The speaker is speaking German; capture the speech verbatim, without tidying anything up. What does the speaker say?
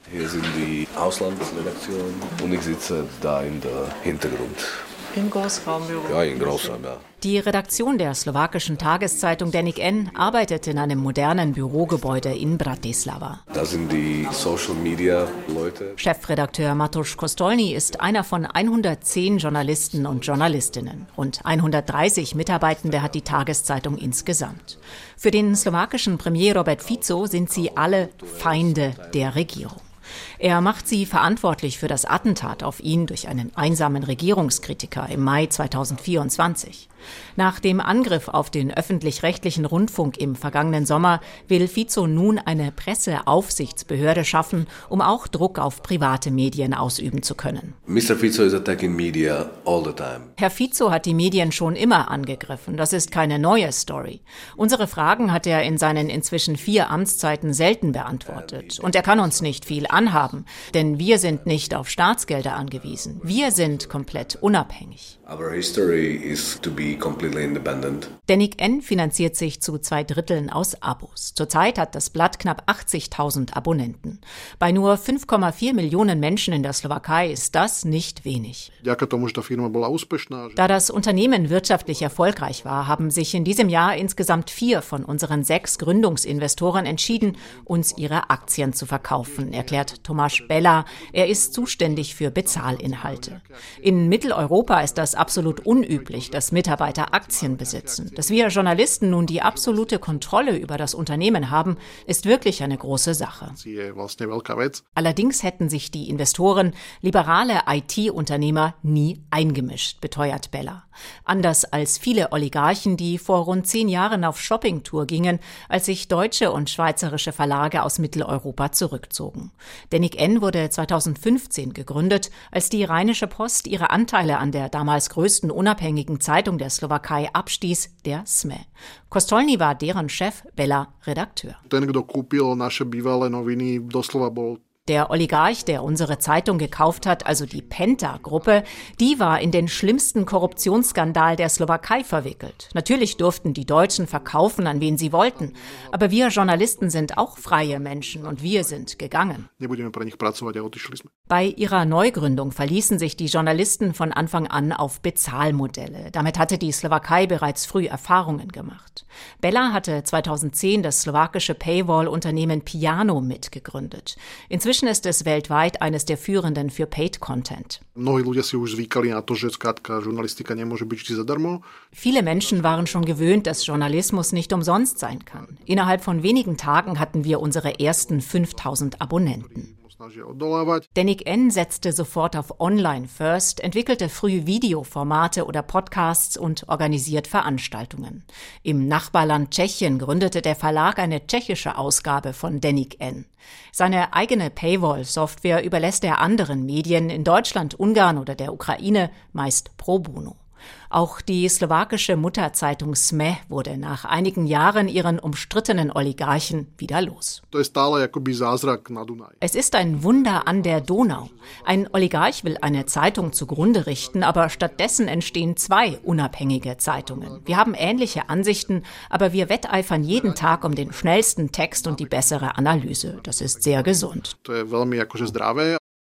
Hier sind die Auslandsredaktionen und ich sitze da im Hintergrund. Im Großraumbüro? Ja, im Großraum, ja. Die Redaktion der slowakischen Tageszeitung Denik N arbeitet in einem modernen Bürogebäude in Bratislava. Das sind die Social-Media-Leute. Chefredakteur Matouš Kostolny ist einer von hundertzehn Journalisten und Journalistinnen. Rund hundertdreißig Mitarbeitende hat die Tageszeitung insgesamt. Für den slowakischen Premier Robert Fico sind sie alle Feinde der Regierung. Er macht sie verantwortlich für das Attentat auf ihn durch einen einsamen Regierungskritiker im Mai zweitausendvierundzwanzig. Nach dem Angriff auf den öffentlich-rechtlichen Rundfunk im vergangenen Sommer will Fico nun eine Presseaufsichtsbehörde schaffen, um auch Druck auf private Medien ausüben zu können. Mister Fico is attacking media all the time. Herr Fico hat die Medien schon immer angegriffen. Das ist keine neue Story. Unsere Fragen hat er in seinen inzwischen vier Amtszeiten selten beantwortet. Und er kann uns nicht viel anhaben, denn wir sind nicht auf Staatsgelder angewiesen. Wir sind komplett unabhängig. Our history is to be completely independent. Denik N finanziert sich zu zwei Dritteln aus Abos. Zurzeit hat das Blatt knapp achtzigtausend Abonnenten. Bei nur fünf Komma vier Millionen Menschen in der Slowakei ist das nicht wenig. Da das Unternehmen wirtschaftlich erfolgreich war, haben sich in diesem Jahr insgesamt vier von unseren sechs Gründungsinvestoren entschieden, uns ihre Aktien zu verkaufen, erklärt Tomáš Bela. Er ist zuständig für Bezahlinhalte. In Mitteleuropa ist das absolut unüblich, dass Mitarbeiter Aktien besitzen. Dass wir Journalisten nun die absolute Kontrolle über das Unternehmen haben, ist wirklich eine große Sache. Allerdings hätten sich die Investoren, liberale I T-Unternehmer, nie eingemischt, beteuert Bella. Anders als viele Oligarchen, die vor rund zehn Jahren auf Shoppingtour gingen, als sich deutsche und schweizerische Verlage aus Mitteleuropa zurückzogen. Denik N wurde zweitausendfünfzehn gegründet, als die Rheinische Post ihre Anteile an der damals größten unabhängigen Zeitung der Slowakei abstieß, der S M E. Kostolny war deren Chef, Bella Redakteur. Der Oligarch, der unsere Zeitung gekauft hat, also die Penta-Gruppe, die war in den schlimmsten Korruptionsskandal der Slowakei verwickelt. Natürlich durften die Deutschen verkaufen, an wen sie wollten. Aber wir Journalisten sind auch freie Menschen und wir sind gegangen. Bei ihrer Neugründung verließen sich die Journalisten von Anfang an auf Bezahlmodelle. Damit hatte die Slowakei bereits früh Erfahrungen gemacht. Bella hatte zweitausendzehn das slowakische Paywall-Unternehmen Piano mitgegründet. Inzwischen ist es weltweit eines der führenden für Paid Content. Viele Menschen waren schon gewöhnt, dass Journalismus nicht umsonst sein kann. Innerhalb von wenigen Tagen hatten wir unsere ersten fünftausend Abonnenten. Denik N setzte sofort auf Online First, entwickelte früh Videoformate oder Podcasts und organisiert Veranstaltungen. Im Nachbarland Tschechien gründete der Verlag eine tschechische Ausgabe von Denik N. Seine eigene Paywall-Software überlässt er anderen Medien in Deutschland, Ungarn oder der Ukraine, meist pro bono. Auch die slowakische Mutterzeitung S M E wurde nach einigen Jahren ihren umstrittenen Oligarchen wieder los. Es ist ein Wunder an der Donau. Ein Oligarch will eine Zeitung zugrunde richten, aber stattdessen entstehen zwei unabhängige Zeitungen. Wir haben ähnliche Ansichten, aber wir wetteifern jeden Tag um den schnellsten Text und die bessere Analyse. Das ist sehr gesund.